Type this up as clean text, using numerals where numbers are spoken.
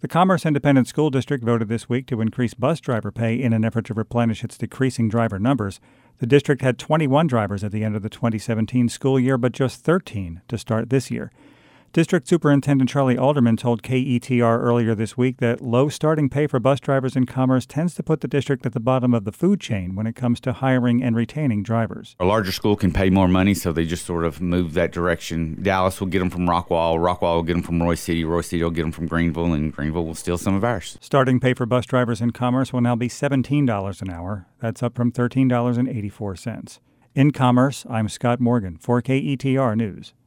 The Commerce Independent School District voted this week to increase bus driver pay in an effort to replenish its decreasing driver numbers. The district had 21 drivers at the end of the 2017 school year, but just 13 to start this year. District Superintendent Charlie Alderman told KETR earlier this week that low starting pay for bus drivers in Commerce tends to put the district at the bottom of the food chain when it comes to hiring and retaining drivers. A larger school can pay more money, so they just sort of move that direction. Dallas will get them from Rockwall. Rockwall will get them from Roy City. Roy City will get them from Greenville, and Greenville will steal some of ours. Starting pay for bus drivers in Commerce will now be $17 an hour. That's up from $13.84. In Commerce, I'm Scott Morgan for KETR News.